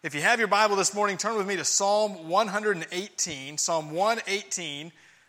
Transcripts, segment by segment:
If you have your Bible this morning, turn with me to Psalm 118. Psalm 118.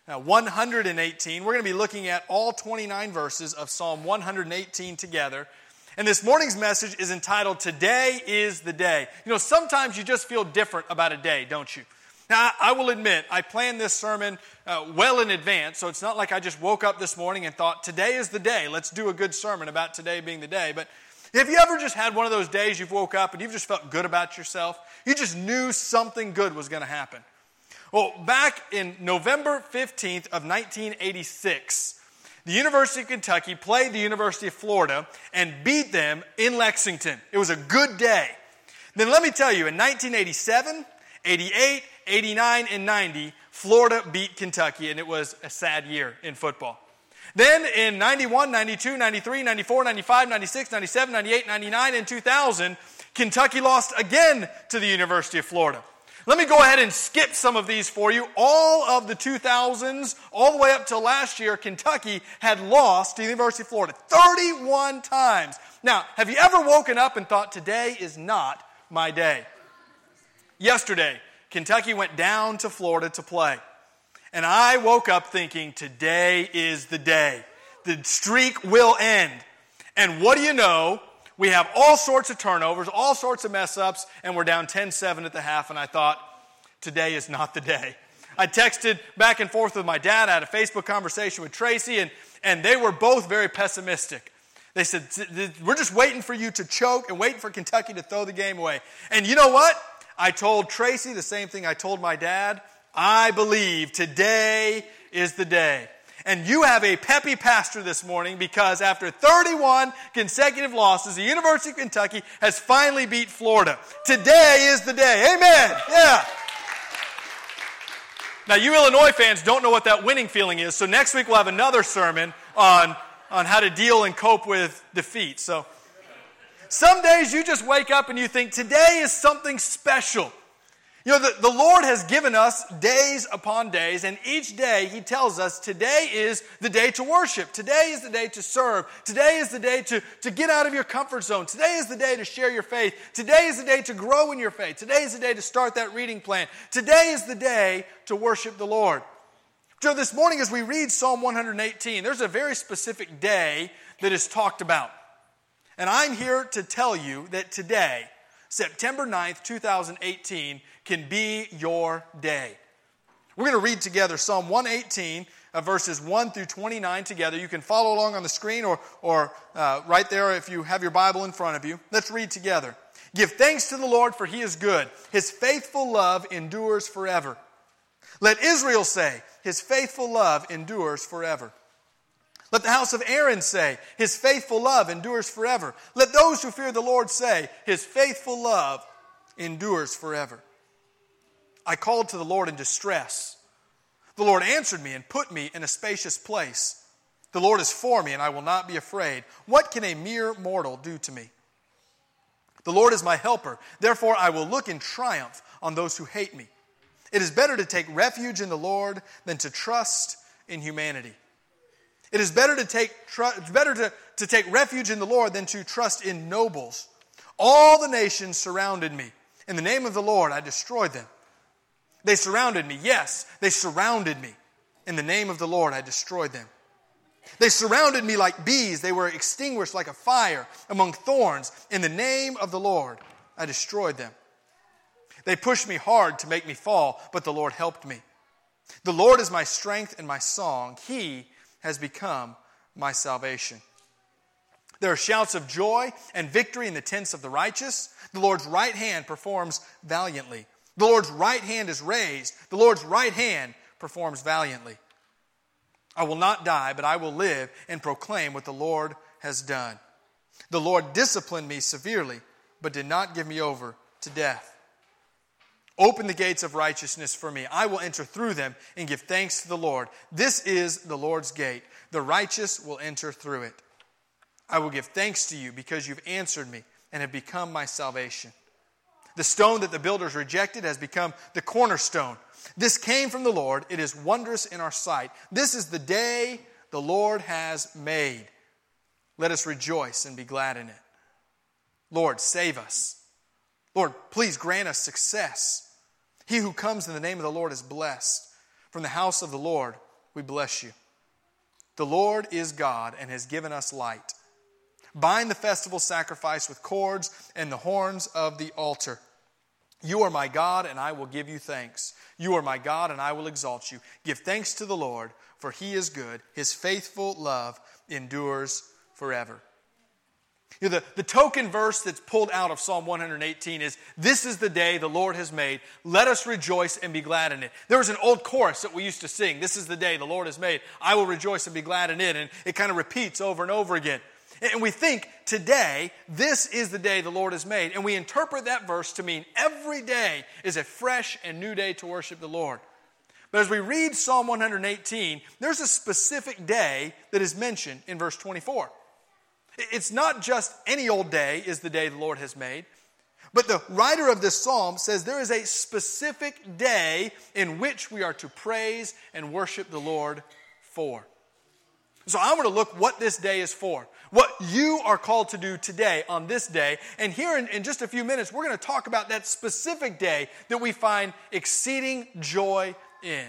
118. We're going to be looking at all 29 verses of Psalm 118 together. And this morning's message is entitled, Today is the Day. You know, sometimes you just feel different about a day, don't you? Now, I will admit, I planned this sermon well in advance, so it's not like I just woke up this morning and thought, today is the day. Let's do a good sermon about today being the day. But have you ever just had one of those days you've woke up and you've just felt good about yourself? You just knew something good was going to happen. Well, back in November 15th of 1986, the University of Kentucky played the University of Florida and beat them in Lexington. It was a good day. Then let me tell you, in 1987, 88, 89, and 90, Florida beat Kentucky, and it was a sad year in football. Then in 91, 92, 93, 94, 95, 96, 97, 98, 99, and 2000, Kentucky lost again to the University of Florida. Let me go ahead and skip some of these for you. All of the 2000s, all the way up to last year, Kentucky had lost to the University of Florida 31 times. Now, have you ever woken up and thought, today is not my day? Yesterday, Kentucky went down to Florida to play. And I woke up thinking, today is the day. The streak will end. And what do you know? We have all sorts of turnovers, all sorts of mess-ups, and we're down 10-7 at the half, and I thought, today is not the day. I texted back and forth with my dad. I had a Facebook conversation with Tracy, and they were both very pessimistic. They said, we're just waiting for you to choke and waiting for Kentucky to throw the game away. And you know what? I told Tracy the same thing I told my dad. I believe today is the day. And you have a peppy pastor this morning because after 31 consecutive losses, the University of Kentucky has finally beat Florida. Today is the day. Amen. Yeah. Now, you Illinois fans don't know what that winning feeling is, so next week we'll have another sermon on how to deal and cope with defeat. So some days you just wake up and you think, today is something special. You know, the Lord has given us days upon days, and each day He tells us today is the day to worship. Today is the day to serve. Today is the day to get out of your comfort zone. Today is the day to share your faith. Today is the day to grow in your faith. Today is the day to start that reading plan. Today is the day to worship the Lord. So this morning as we read Psalm 118, there's a very specific day that is talked about. And I'm here to tell you that today, September 9th, 2018, can be your day. We're going to read together Psalm 118, verses 1 through 29 together. You can follow along on the screen or right there if you have your Bible in front of you. Let's read together. Give thanks to the Lord, for He is good. His faithful love endures forever. Let Israel say, His faithful love endures forever. Let the house of Aaron say, His faithful love endures forever. Let those who fear the Lord say, His faithful love endures forever. I called to the Lord in distress. The Lord answered me and put me in a spacious place. The Lord is for me, and I will not be afraid. What can a mere mortal do to me? The Lord is my helper. Therefore I will look in triumph on those who hate me. It is better to take refuge in the Lord than to trust in humanity. It is better to take refuge in the Lord than to trust in nobles. All the nations surrounded me. In the name of the Lord I destroyed them. They surrounded me. Yes, they surrounded me. In the name of the Lord I destroyed them. They surrounded me like bees. They were extinguished like a fire among thorns. In the name of the Lord I destroyed them. They pushed me hard to make me fall, but the Lord helped me. The Lord is my strength and my song. He has become my salvation. There are shouts of joy and victory in the tents of the righteous. The Lord's right hand performs valiantly. The Lord's right hand is raised. The Lord's right hand performs valiantly. I will not die, but I will live and proclaim what the Lord has done. The Lord disciplined me severely, but did not give me over to death. Open the gates of righteousness for me. I will enter through them and give thanks to the Lord. This is the Lord's gate. The righteous will enter through it. I will give thanks to you because you've answered me and have become my salvation. The stone that the builders rejected has become the cornerstone. This came from the Lord. It is wondrous in our sight. This is the day the Lord has made. Let us rejoice and be glad in it. Lord, save us. Lord, please grant us success. He who comes in the name of the Lord is blessed. From the house of the Lord, we bless you. The Lord is God and has given us light. Bind the festival sacrifice with cords and the horns of the altar. You are my God, and I will give you thanks. You are my God, and I will exalt you. Give thanks to the Lord, for he is good. His faithful love endures forever. You know, the token verse that's pulled out of Psalm 118 is, this is the day the Lord has made. Let us rejoice and be glad in it. There was an old chorus that we used to sing. This is the day the Lord has made. I will rejoice and be glad in it. And it kind of repeats over and over again. And we think today, this is the day the Lord has made. And we interpret that verse to mean every day is a fresh and new day to worship the Lord. But as we read Psalm 118, there's a specific day that is mentioned in verse 24. It's not just any old day is the day the Lord has made. But the writer of this psalm says there is a specific day in which we are to praise and worship the Lord for. So I want to look what this day is for. What you are called to do today on this day. And here in just a few minutes, we're going to talk about that specific day that we find exceeding joy in.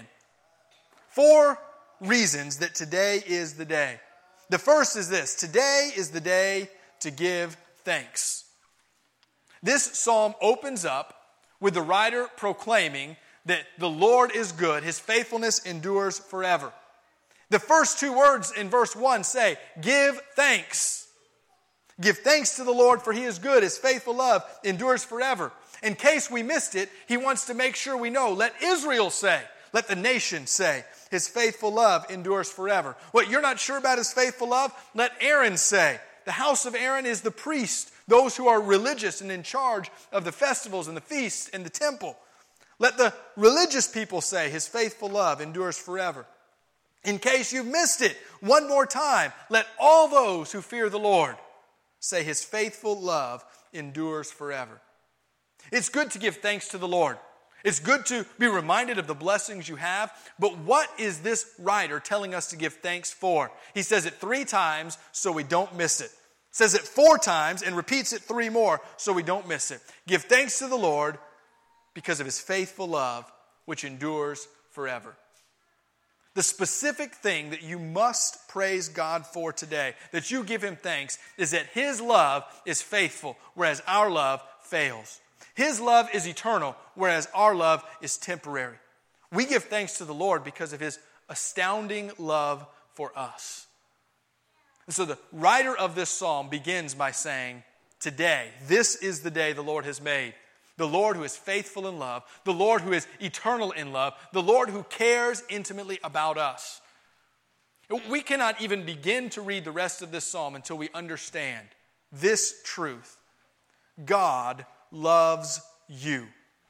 4 reasons that today is the day. The first is this: today is the day to give thanks. This psalm opens up with the writer proclaiming that the Lord is good, his faithfulness endures forever. The first 2 words in verse 1 say, give thanks. Give thanks to the Lord, for he is good, his faithful love endures forever. In case we missed it, he wants to make sure we know. Let Israel say, let the nation say, his faithful love endures forever. What you're not sure about his faithful love, let Aaron say. The house of Aaron is the priest, those who are religious and in charge of the festivals and the feasts and the temple. Let the religious people say, his faithful love endures forever. In case you've missed it, one more time, let all those who fear the Lord say, his faithful love endures forever. It's good to give thanks to the Lord. It's good to be reminded of the blessings you have. But what is this writer telling us to give thanks for? He says it 3 times so we don't miss it. Says it 4 times and repeats it 3 more so we don't miss it. Give thanks to the Lord because of his faithful love, which endures forever. The specific thing that you must praise God for today, that you give him thanks, is that his love is faithful, whereas our love fails. His love is eternal, whereas our love is temporary. We give thanks to the Lord because of his astounding love for us. And so the writer of this psalm begins by saying, today, this is the day the Lord has made. The Lord who is faithful in love, the Lord who is eternal in love, the Lord who cares intimately about us. We cannot even begin to read the rest of this psalm until we understand this truth. God loves you.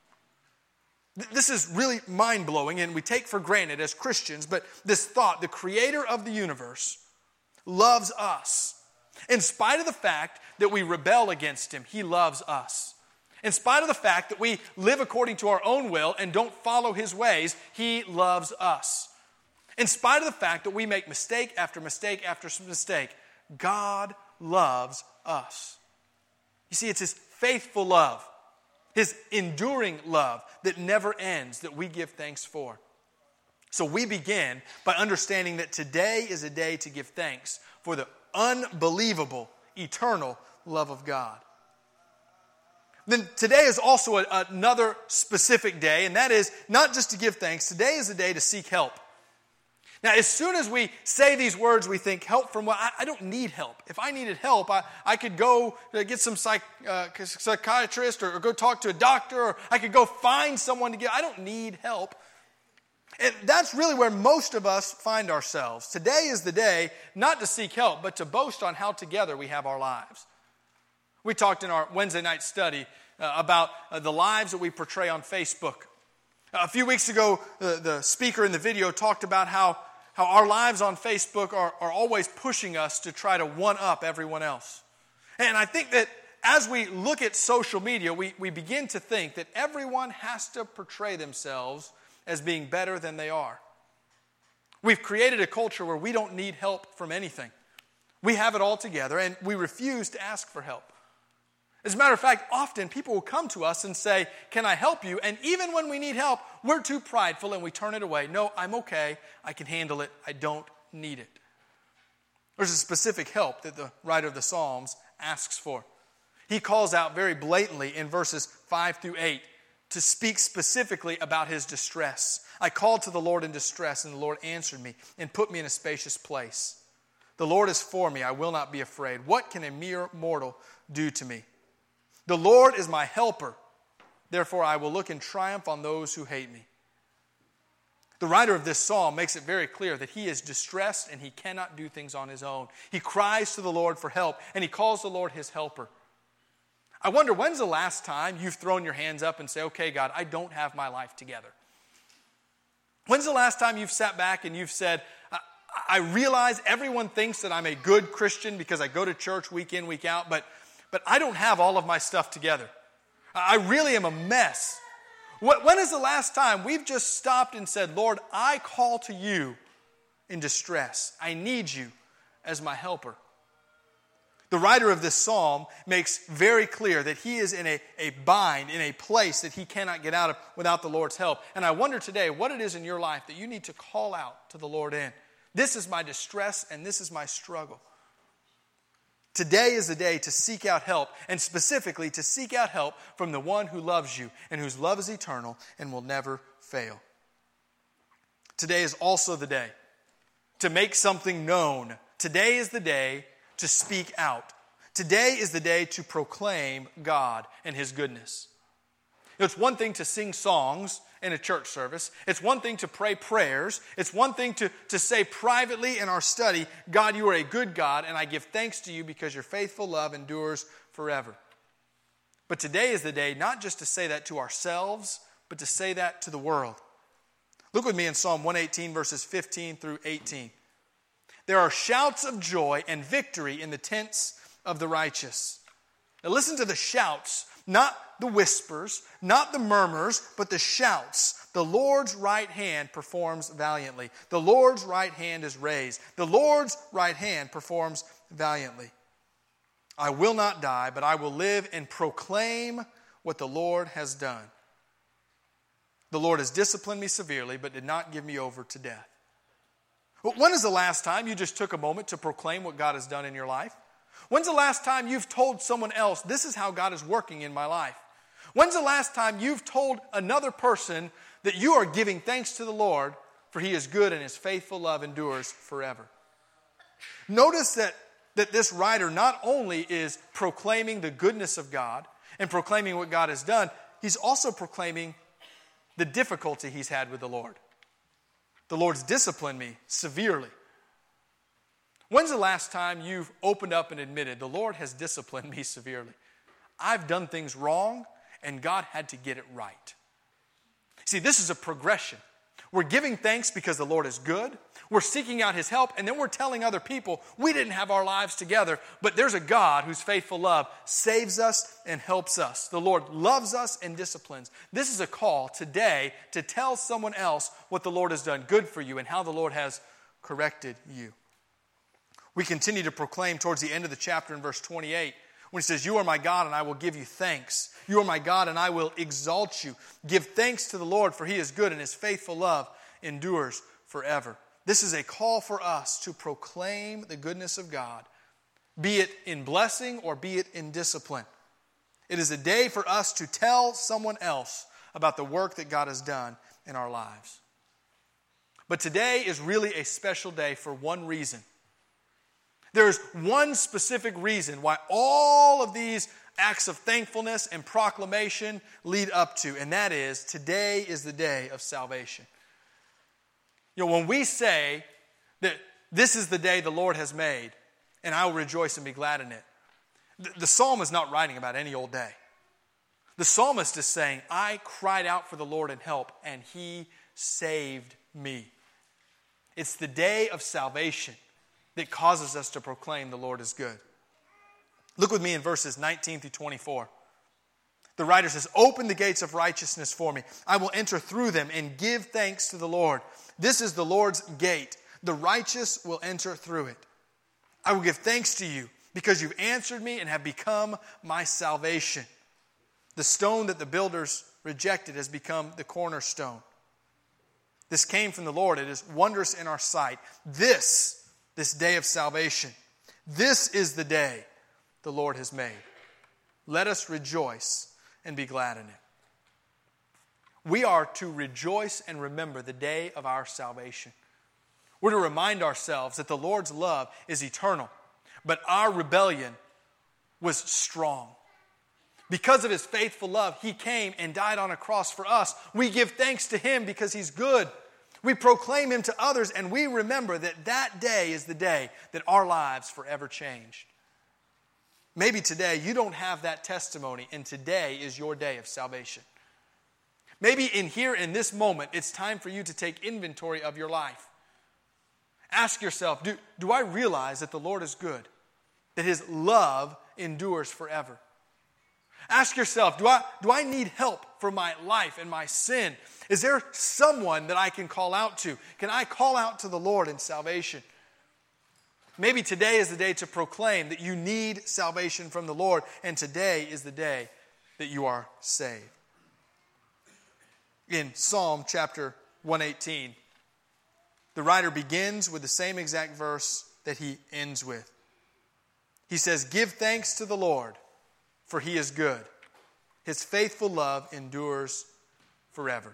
This is really mind-blowing, and we take for granted as Christians, but this thought, the creator of the universe loves us. In spite of the fact that we rebel against him, he loves us. In spite of the fact that we live according to our own will and don't follow his ways, he loves us. In spite of the fact that we make mistake after mistake after mistake, God loves us. You see, it's his faithful love, his enduring love that never ends, that we give thanks for. So we begin by understanding that today is a day to give thanks for the unbelievable, eternal love of God. Then today is also another specific day, and that is not just to give thanks. Today is a day to seek help. Now, as soon as we say these words, we think, help from what? I don't need help. If I needed help, I could go get some psychiatrist or go talk to a doctor, or I could go find someone to get. I don't need help. And that's really where most of us find ourselves. Today is the day not to seek help, but to boast on how together we have our lives. We talked in our Wednesday night study about the lives that we portray on Facebook. A few weeks ago, the speaker in the video talked about how our lives on Facebook are always pushing us to try to one-up everyone else. And I think that as we look at social media, we begin to think that everyone has to portray themselves as being better than they are. We've created a culture where we don't need help from anything. We have it all together, and we refuse to ask for help. As a matter of fact, often people will come to us and say, can I help you? And even when we need help, we're too prideful and we turn it away. No, I'm okay. I can handle it. I don't need it. There's a specific help that the writer of the Psalms asks for. He calls out very blatantly in verses 5 through 8 to speak specifically about his distress. I called to the Lord in distress, and the Lord answered me and put me in a spacious place. The Lord is for me. I will not be afraid. What can a mere mortal do to me? The Lord is my helper. Therefore, I will look in triumph on those who hate me. The writer of this psalm makes it very clear that he is distressed and he cannot do things on his own. He cries to the Lord for help, and he calls the Lord his helper. I wonder, when's the last time you've thrown your hands up and say, okay, God, I don't have my life together? When's the last time you've sat back and you've said, I realize everyone thinks that I'm a good Christian because I go to church week in, week out, but I don't have all of my stuff together. I really am a mess. When is the last time we've just stopped and said, Lord, I call to you in distress. I need you as my helper. The writer of this psalm makes very clear that he is in a bind, in a place that he cannot get out of without the Lord's help. And I wonder today what it is in your life that you need to call out to the Lord in. This is my distress and this is my struggle. Today is the day to seek out help, and specifically to seek out help from the one who loves you and whose love is eternal and will never fail. Today is also the day to make something known. Today is the day to speak out. Today is the day to proclaim God and His goodness. It's one thing to sing songs in a church service. It's one thing to pray prayers. It's one thing to say privately in our study, God, you are a good God, and I give thanks to you because your faithful love endures forever. But today is the day not just to say that to ourselves, but to say that to the world. Look with me in Psalm 118, verses 15 through 18. There are shouts of joy and victory in the tents of the righteous. Now listen to the shouts, not the whispers, not the murmurs, but the shouts. The Lord's right hand performs valiantly. The Lord's right hand is raised. The Lord's right hand performs valiantly. I will not die, but I will live and proclaim what the Lord has done. The Lord has disciplined me severely, but did not give me over to death. When is the last time you just took a moment to proclaim what God has done in your life? When's the last time you've told someone else, this is how God is working in my life? When's the last time you've told another person that you are giving thanks to the Lord, for He is good and His faithful love endures forever? Notice that this writer not only is proclaiming the goodness of God and proclaiming what God has done, he's also proclaiming the difficulty he's had with the Lord. The Lord's disciplined me severely. When's the last time you've opened up and admitted, the Lord has disciplined me severely? I've done things wrong, and God had to get it right. See, this is a progression. We're giving thanks because the Lord is good. We're seeking out His help, and then we're telling other people we didn't have our lives together, but there's a God whose faithful love saves us and helps us. The Lord loves us and disciplines. This is a call today to tell someone else what the Lord has done good for you and how the Lord has corrected you. We continue to proclaim towards the end of the chapter in verse 28 when He says, you are my God and I will give you thanks. You are my God and I will exalt you. Give thanks to the Lord, for He is good and His faithful love endures forever. This is a call for us to proclaim the goodness of God, be it in blessing or be it in discipline. It is a day for us to tell someone else about the work that God has done in our lives. But today is really a special day for one reason. There's one specific reason why all of these acts of thankfulness and proclamation lead up to, and that is, today is the day of salvation. You know, when we say that this is the day the Lord has made, and I will rejoice and be glad in it, the psalm is not writing about any old day. The psalmist is saying, I cried out for the Lord in help, and He saved me. It's the day of salvation that causes us to proclaim the Lord is good. Look with me in verses 19 through 24. The writer says, open the gates of righteousness for me. I will enter through them and give thanks to the Lord. This is the Lord's gate. The righteous will enter through it. I will give thanks to you because you've answered me and have become my salvation. The stone that the builders rejected has become the cornerstone. This came from the Lord. It is wondrous in our sight. This day of salvation, this is the day the Lord has made. Let us rejoice and be glad in it. We are to rejoice and remember the day of our salvation. We're to remind ourselves that the Lord's love is eternal, but our rebellion was strong. Because of his faithful love, he came and died on a cross for us. We give thanks to him because he's good. We proclaim him to others, and we remember that that day is the day that our lives forever changed. Maybe today you don't have that testimony, and today is your day of salvation. Maybe in this moment, it's time for you to take inventory of your life. Ask yourself, do I realize that the Lord is good? That his love endures forever? Ask yourself, do I need help for my life and my sin? Is there someone that I can call out to? Can I call out to the Lord in salvation? Maybe today is the day to proclaim that you need salvation from the Lord, and today is the day that you are saved. In Psalm chapter 118, the writer begins with the same exact verse that he ends with. He says, "Give thanks to the Lord, for he is good. His faithful love endures forever."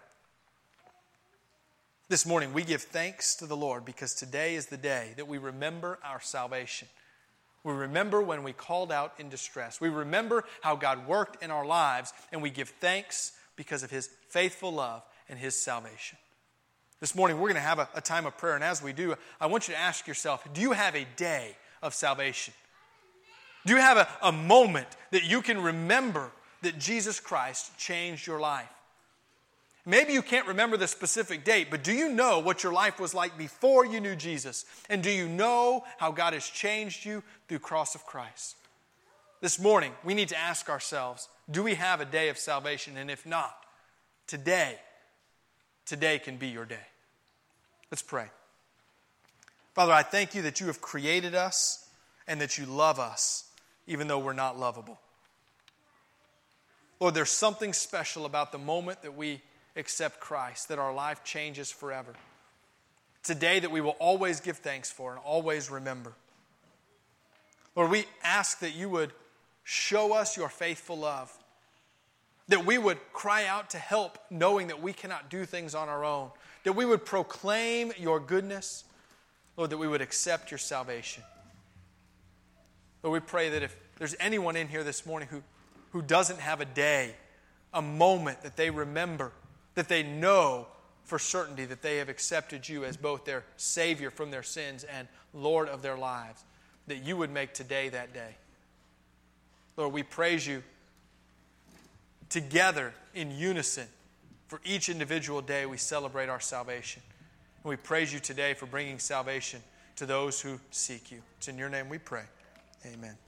This morning, we give thanks to the Lord because today is the day that we remember our salvation. We remember when we called out in distress. We remember how God worked in our lives, and we give thanks because of his faithful love and his salvation. This morning, we're going to have a time of prayer, and as we do, I want you to ask yourself, do you have a day of salvation? Do you have a moment that you can remember that Jesus Christ changed your life? Maybe you can't remember the specific date, but do you know what your life was like before you knew Jesus? And do you know how God has changed you through the cross of Christ? This morning, we need to ask ourselves, do we have a day of salvation? And if not, today can be your day. Let's pray. Father, I thank you that you have created us and that you love us, even though we're not lovable. Lord, there's something special about the moment that we accept Christ, that our life changes forever. It's a day that we will always give thanks for and always remember. Lord, we ask that you would show us your faithful love, that we would cry out to help knowing that we cannot do things on our own, that we would proclaim your goodness, Lord, that we would accept your salvation. Lord, we pray that if there's anyone in here this morning who doesn't have a day, a moment that they remember, that they know for certainty that they have accepted you as both their Savior from their sins and Lord of their lives, that you would make today that day. Lord, we praise you together in unison. For each individual day we celebrate our salvation. And we praise you today for bringing salvation to those who seek you. It's in your name we pray. Amen.